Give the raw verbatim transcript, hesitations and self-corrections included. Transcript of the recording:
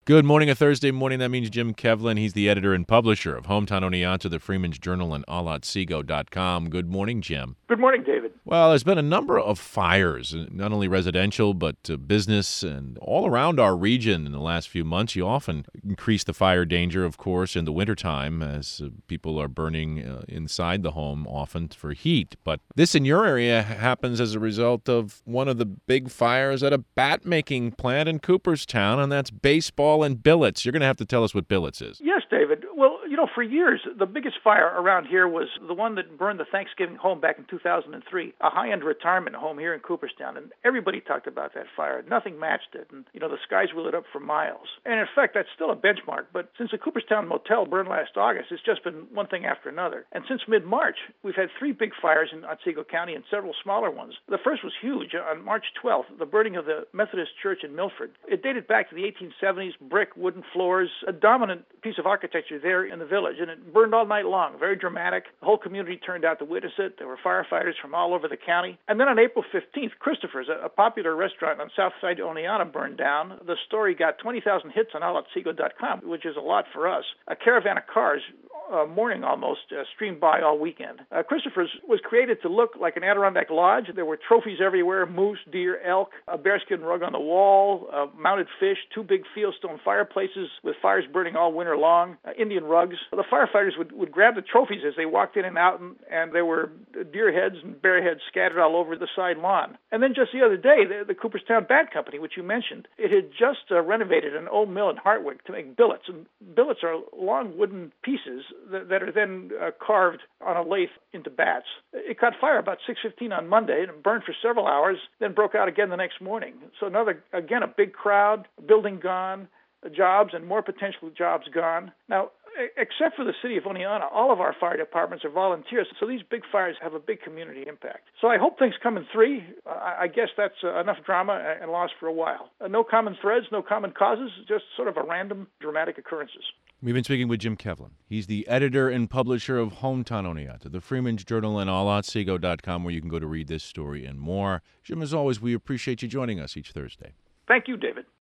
Good morning, a Thursday morning. That means Jim Kevlin. He's the editor and publisher of Hometown Oneonta, the Freeman's Journal, and all otsego dot com. Good morning, Jim. Good morning, David. Well, there's been a number of fires, not only residential, but uh, business and all around our region in the last few months. You often increase the fire danger, of course, in the wintertime as uh, people are burning uh, inside the home often for heat. But this in your area happens as a result of one of the big fires at a bat-making plant in Cooperstown, and that's baseball and billets. You're going to have to tell us what billets is. Yes, David. Well, you know, for years, the biggest fire around here was the one that burned the Thanksgiving home back in two thousand three, a high-end retirement home here in Cooperstown. And everybody talked about that fire. Nothing matched it. And, you know, the skies were lit up for miles. And, in fact, that's still a benchmark. But since the Cooperstown Motel burned last August, it's just been one thing after another. And since mid-March, we've had three big fires in Otsego County and several smaller ones. The first was huge. On March twelfth, the burning of the Methodist Church in Milford. It dated back to the eighteen seventies, brick, wooden floors, a dominant piece of architecture there in the village, and it burned all night long. Very dramatic. The whole community turned out to witness it. There were firefighters from all over the county. And then on April fifteenth, Christopher's, a, a popular restaurant on south side Oneonta, burned down. The story got twenty thousand hits on all otsego dot com, which is a lot for us. A caravan of cars, Uh, morning almost, uh, streamed by all weekend. Uh, Christopher's was created to look like an Adirondack Lodge. There were trophies everywhere, moose, deer, elk, a bearskin rug on the wall, uh, mounted fish, two big fieldstone fireplaces with fires burning all winter long, uh, Indian rugs. The firefighters would, would grab the trophies as they walked in and out, and, and there were deer heads and bear heads scattered all over the side lawn. And then just the other day, the, the Cooperstown Bat Company, which you mentioned, it had just uh, renovated an old mill in Hartwick to make billets. And billets are long wooden pieces that are then uh, carved on a lathe into bats. It caught fire about six fifteen on Monday and burned for several hours, then broke out again the next morning. So another, again, a big crowd, building gone, jobs and more potential jobs gone. Now, except for the city of Oneonta, all of our fire departments are volunteers, so these big fires have a big community impact. So I hope things come in three. Uh, I guess that's uh, enough drama and loss for a while. Uh, no common threads, no common causes, just sort of a random dramatic occurrences. We've been speaking with Jim Kevlin. He's the editor and publisher of Hometown Oneonta, the Freeman's Journal, and all otsego dot com, where you can go to read this story and more. Jim, as always, we appreciate you joining us each Thursday. Thank you, David.